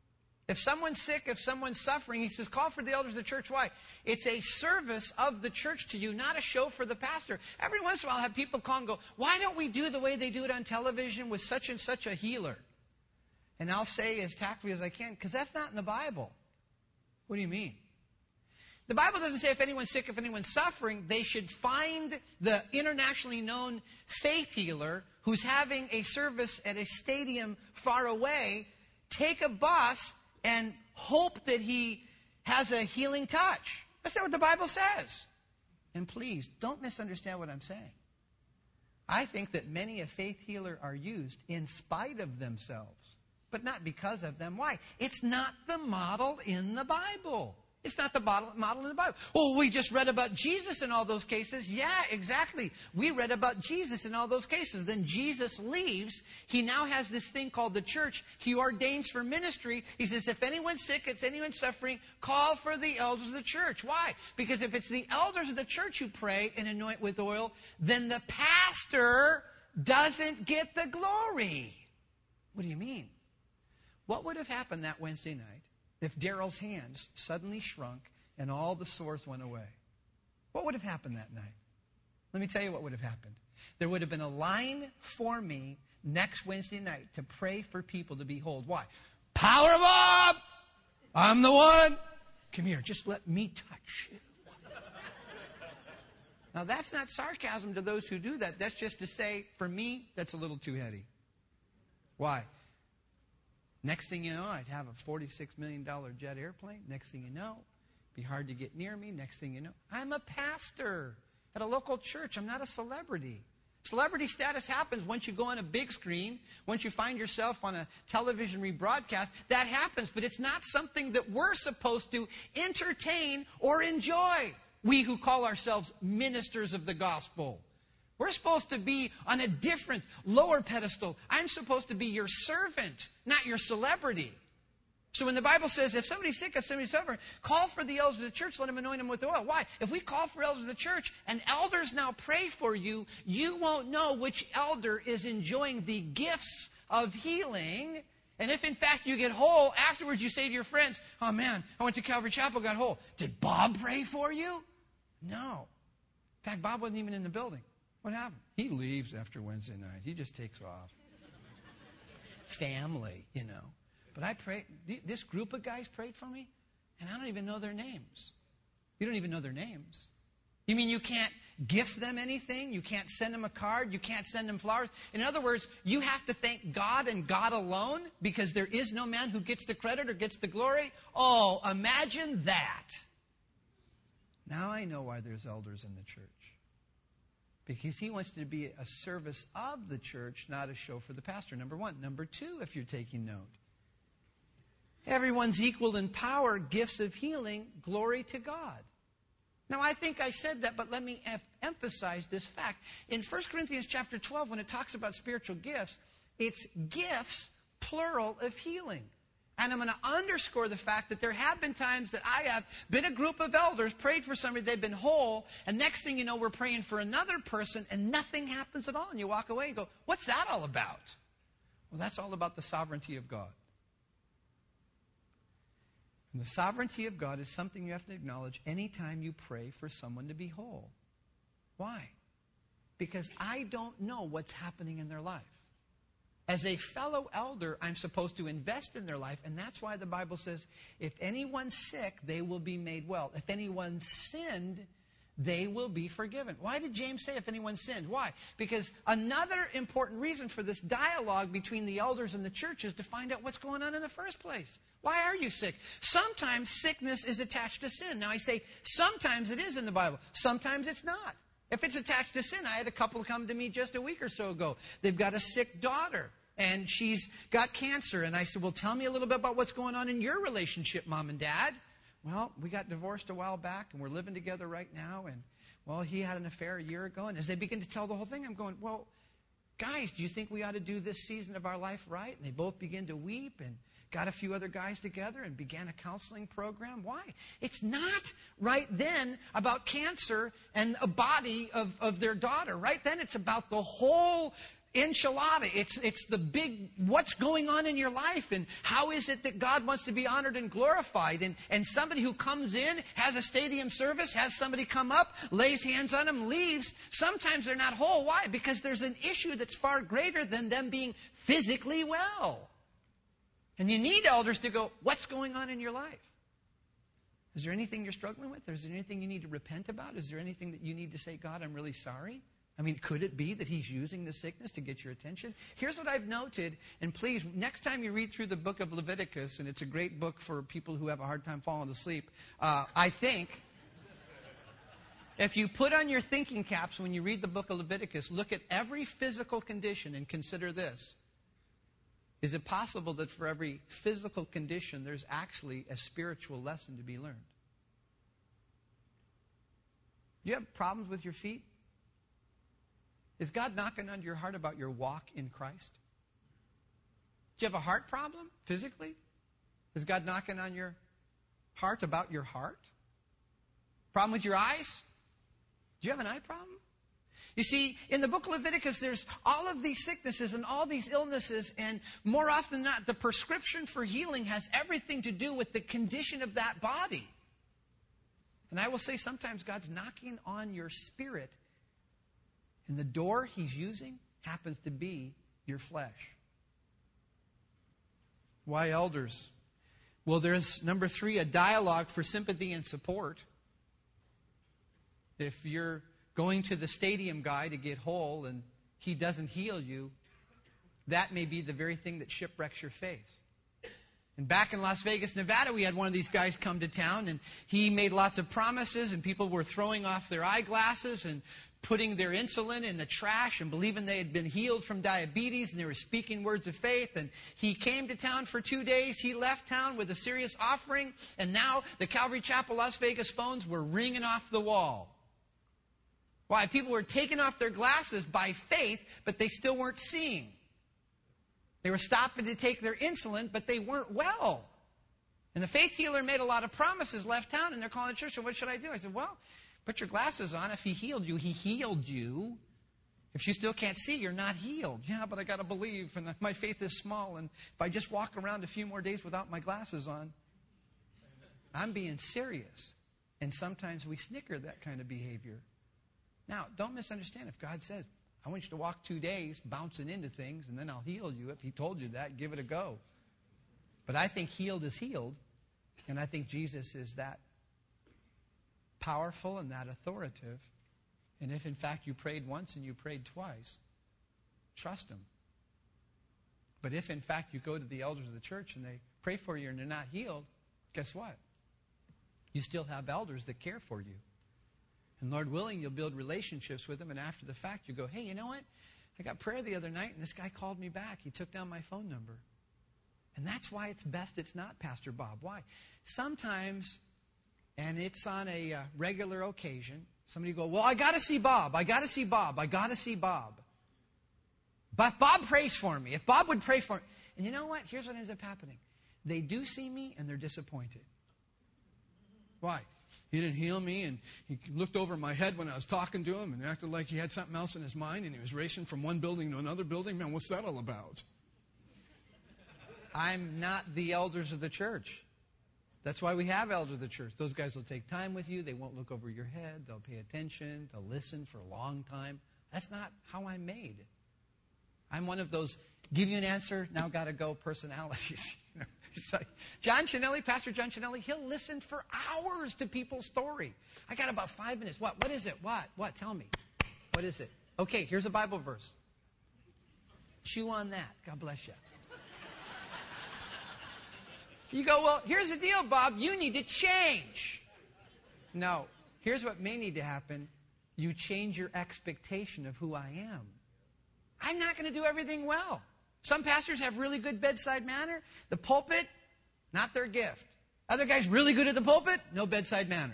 If someone's sick, if someone's suffering, he says, call for the elders of the church. Why? It's a service of the church to you, not a show for the pastor. Every once in a while I'll have people call and go, why don't we do the way they do it on television with such and such a healer? And I'll say as tactfully as I can, because that's not in the Bible. What do you mean? The Bible doesn't say if anyone's sick, if anyone's suffering, they should find the internationally known faith healer who's having a service at a stadium far away, take a bus, and hope that he has a healing touch. That's not what the Bible says. And please, don't misunderstand what I'm saying. I think that many a faith healer are used in spite of themselves, but not because of them. Why? It's not the model in the Bible. It's not the model in the Bible. Oh, we just read about Jesus in all those cases. Yeah, exactly. We read about Jesus in all those cases. Then Jesus leaves. He now has this thing called the church. He ordains for ministry. He says, if anyone's sick, if anyone's suffering, call for the elders of the church. Why? Because if it's the elders of the church who pray and anoint with oil, then the pastor doesn't get the glory. What do you mean? What would have happened that Wednesday night if Daryl's hands suddenly shrunk and all the sores went away? What would have happened that night? Let me tell you what would have happened. There would have been a line for me next Wednesday night to pray for people to be whole. Why? Power Bob! I'm the one. Come here, just let me touch you. Now, that's not sarcasm to those who do that. That's just to say, for me, that's a little too heady. Why? Next thing you know, I'd have a $46 million jet airplane. Next thing you know, it'd be hard to get near me. Next thing you know, I'm a pastor at a local church. I'm not a celebrity. Celebrity status happens once you go on a big screen, once you find yourself on a television rebroadcast. That happens, but it's not something that we're supposed to entertain or enjoy. We who call ourselves ministers of the gospel. We're supposed to be on a different, lower pedestal. I'm supposed to be your servant, not your celebrity. So when the Bible says, if somebody's sick, if somebody's suffering, call for the elders of the church, let them anoint them with oil. Why? If we call for elders of the church and elders now pray for you, you won't know which elder is enjoying the gifts of healing. And if in fact you get whole, afterwards you say to your friends, oh man, I went to Calvary Chapel, got whole. Did Bob pray for you? No. In fact, Bob wasn't even in the building. What happened? He leaves after Wednesday night. He just takes off. Family, you know. But I prayed. This group of guys prayed for me, and I don't even know their names. You don't even know their names. You mean you can't gift them anything? You can't send them a card? You can't send them flowers? In other words, you have to thank God and God alone because there is no man who gets the credit or gets the glory? Oh, imagine that. Now I know why there's elders in the church. Because he wants to be a service of the church, not a show for the pastor, number one. Number two, if you're taking note, everyone's equal in power, gifts of healing, glory to God. Now, I think I said that, but let me emphasize this fact. In 1 Corinthians chapter 12, when it talks about spiritual gifts, it's gifts, plural, of healing. And I'm going to underscore the fact that there have been times that I have been a group of elders, prayed for somebody, they've been whole, and next thing you know, we're praying for another person, and nothing happens at all. And you walk away and go, what's that all about? Well, that's all about the sovereignty of God. And the sovereignty of God is something you have to acknowledge anytime you pray for someone to be whole. Why? Because I don't know what's happening in their life. As a fellow elder, I'm supposed to invest in their life, and that's why the Bible says, if anyone's sick, they will be made well. If anyone's sinned, they will be forgiven. Why did James say if anyone sinned? Why? Because another important reason for this dialogue between the elders and the church is to find out what's going on in the first place. Why are you sick? Sometimes sickness is attached to sin. Now I say sometimes it is in the Bible. Sometimes it's not. If it's attached to sin, I had a couple come to me just a week or so ago. They've got a sick daughter, and she's got cancer. And I said, well, tell me a little bit about what's going on in your relationship, Mom and Dad. Well, we got divorced a while back, and we're living together right now. And, well, he had an affair a year ago. And as they begin to tell the whole thing, I'm going, well, guys, do you think we ought to do this season of our life right? And they both begin to weep and got a few other guys together and began a counseling program. Why? It's not right then about cancer and a body of their daughter. Right then it's about the whole enchilada. It's the big, what's going on in your life and how is it that God wants to be honored and glorified. And somebody who comes in, has a stadium service, has somebody come up, lays hands on them, leaves. Sometimes they're not whole. Why? Because there's an issue that's far greater than them being physically well. And you need elders to go, what's going on in your life? Is there anything you're struggling with? Is there anything you need to repent about? Is there anything that you need to say, God, I'm really sorry? I mean, could it be that he's using the sickness to get your attention? Here's what I've noted, and please, next time you read through the book of Leviticus, and it's a great book for people who have a hard time falling asleep, I think, if you put on your thinking caps when you read the book of Leviticus, look at every physical condition and consider this. Is it possible that for every physical condition, there's actually a spiritual lesson to be learned? Do you have problems with your feet? Is God knocking on your heart about your walk in Christ? Do you have a heart problem physically? Is God knocking on your heart about your heart? Problem with your eyes? Do you have an eye problem? You see, in the book of Leviticus, there's all of these sicknesses and all these illnesses, and more often than not, the prescription for healing has everything to do with the condition of that body. And I will say sometimes God's knocking on your spirit, and the door he's using happens to be your flesh. Why elders? Well, there's, number 3, a dialogue for sympathy and support. If you're going to the stadium guy to get whole and he doesn't heal you, that may be the very thing that shipwrecks your faith. And back in Las Vegas, Nevada, we had one of these guys come to town, and he made lots of promises, and people were throwing off their eyeglasses and putting their insulin in the trash and believing they had been healed from diabetes, and they were speaking words of faith. And he came to town for 2 days. He left town with a serious offering, and now the Calvary Chapel Las Vegas phones were ringing off the wall. Why? People were taking off their glasses by faith, but they still weren't seeing. They were stopping to take their insulin, but they weren't well. And the faith healer made a lot of promises, left town, and they're calling the church. So what should I do? I said, well, put your glasses on. If he healed you, he healed you. If you still can't see, you're not healed. Yeah, but I got to believe, and my faith is small, and if I just walk around a few more days without my glasses on, I'm being serious. And sometimes we snicker that kind of behavior. Now, don't misunderstand. If God says, I want you to walk 2 days bouncing into things, and then I'll heal you. If he told you that, give it a go. But I think healed is healed, and I think Jesus is that powerful and that authoritative. And if, in fact, you prayed once and you prayed twice, trust him. But if, in fact, you go to the elders of the church and they pray for you and they're not healed, guess what? You still have elders that care for you. And Lord willing, you'll build relationships with them, and after the fact, you go, hey, you know what? I got prayer the other night, and this guy called me back. He took down my phone number. And that's why it's best it's not Pastor Bob. Why? Sometimes, and it's on a regular occasion, somebody will go, well, I got to see Bob. I got to see Bob. I got to see Bob. But Bob prays for me. If Bob would pray for me. And you know what? Here's what ends up happening. They do see me, and they're disappointed. Why? He didn't heal me, and he looked over my head when I was talking to him and acted like he had something else in his mind, and he was racing from one building to another building. Man, what's that all about? I'm not the elders of the church. That's why we have elders of the church. Those guys will take time with you. They won't look over your head. They'll pay attention. They'll listen for a long time. That's not how I'm made. I'm one of those give you an answer, now got to go personalities. It's like John Chinelli, Pastor John Chinelli, he'll listen for hours to people's story. I got about 5 minutes. What is it? What? Tell me. What is it? Okay, here's a Bible verse. Chew on that. God bless you. You go, well, here's the deal, Bob. You need to change. No. Here's what may need to happen. You change your expectation of who I am. I'm not going to do everything well. Some pastors have really good bedside manner. The pulpit, not their gift. Other guys really good at the pulpit, no bedside manner.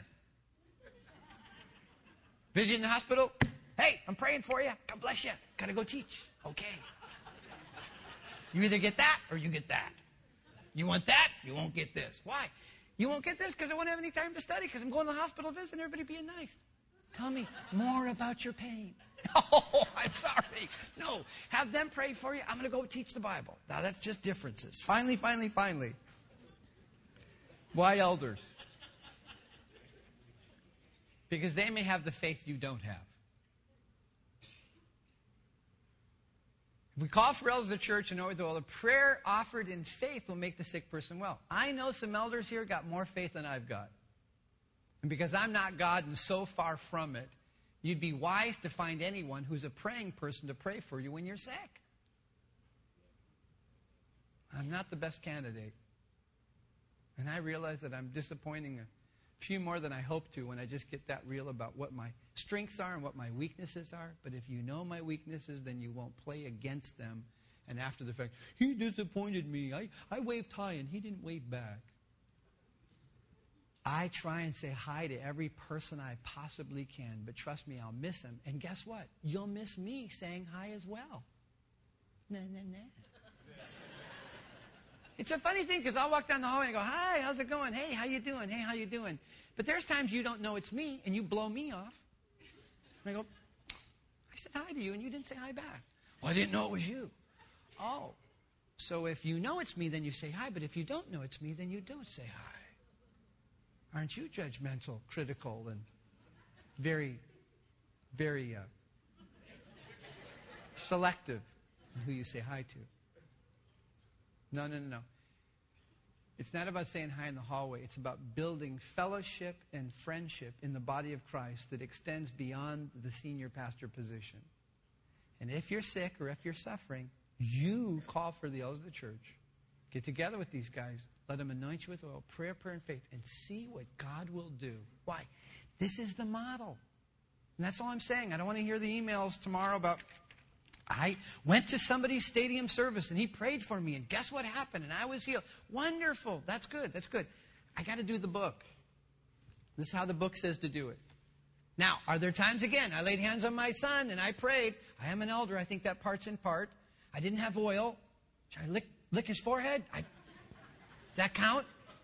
Visit in the hospital. Hey, I'm praying for you. God bless you. Got to go teach. Okay. You either get that or you get that. You want that, you won't get this. Why? You won't get this because I won't have any time to study because I'm going to the hospital visiting everybody being nice. Tell me more about your pain. Oh, I'm sorry. No, have them pray for you. I'm going to go teach the Bible. Now, that's just differences. Finally. Why elders? Because they may have the faith you don't have. If we call for elders of the church and over the prayer offered in faith will make the sick person well. I know some elders here got more faith than I've got. And because I'm not God and so far from it, you'd be wise to find anyone who's a praying person to pray for you when you're sick. I'm not the best candidate. And I realize that I'm disappointing a few more than I hope to when I just get that real about what my strengths are and what my weaknesses are. But if you know my weaknesses, then you won't play against them. And after the fact, he disappointed me. I waved hi and he didn't wave back. I try and say hi to every person I possibly can. But trust me, I'll miss them. And guess what? You'll miss me saying hi as well. Nah. It's a funny thing because I'll walk down the hallway and I go, hi, how's it going? Hey, how you doing? Hey, how you doing? But there's times you don't know it's me and you blow me off. And I go, I said hi to you and you didn't say hi back. Well, I didn't know it was you. Oh. So if you know it's me, then you say hi. But if you don't know it's me, then you don't say hi. Aren't you judgmental, critical, and very, very selective in who you say hi to? No. It's not about saying hi in the hallway. It's about building fellowship and friendship in the body of Christ that extends beyond the senior pastor position. And if you're sick or if you're suffering, you call for the elders of the church. Get together with these guys. Let them anoint you with oil, prayer, and faith, and see what God will do. Why? This is the model. And that's all I'm saying. I don't want to hear the emails tomorrow about, I went to somebody's stadium service and he prayed for me and guess what happened? And I was healed. Wonderful. That's good. I got to do the book. This is how the book says to do it. Now, are there times again, I laid hands on my son and I prayed. I am an elder. I think that part's in part. I didn't have oil. Should I lick his forehead? Does that count?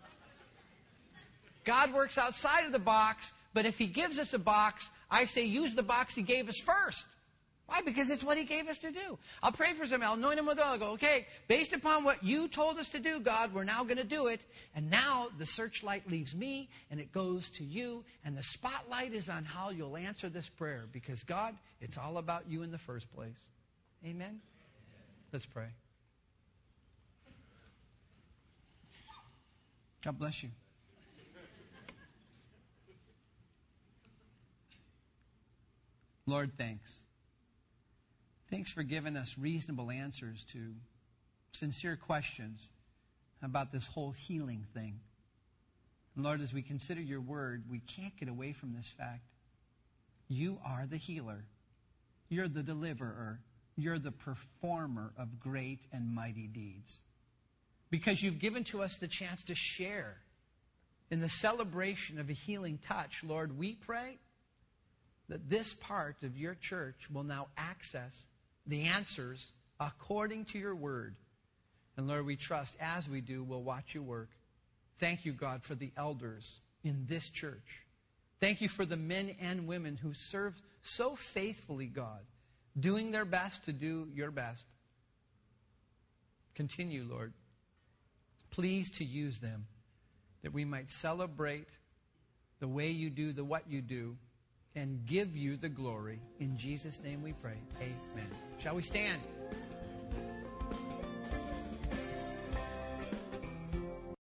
God works outside of the box, but if he gives us a box, I say use the box he gave us first. Why? Because it's what he gave us to do. I'll pray for somebody. I'll anoint him with oil. I'll go, okay, based upon what you told us to do, God, we're now going to do it. And now the searchlight leaves me and it goes to you. And the spotlight is on how you'll answer this prayer. Because, God, it's all about you in the first place. Amen? Let's pray. God bless you. Lord, thanks. Thanks for giving us reasonable answers to sincere questions about this whole healing thing. And Lord, as we consider your word, we can't get away from this fact. You are the healer. You're the deliverer. You're the performer of great and mighty deeds. Because you've given to us the chance to share in the celebration of a healing touch, Lord, we pray that this part of your church will now access the answers according to your word. And Lord, we trust as we do, we'll watch you work. Thank you, God, for the elders in this church. Thank you for the men and women who serve so faithfully, God, doing their best to do your best. Continue, Lord. Please to use them that we might celebrate the way you do, the what you do, and give you the glory. In Jesus' name we pray. Amen. Shall we stand?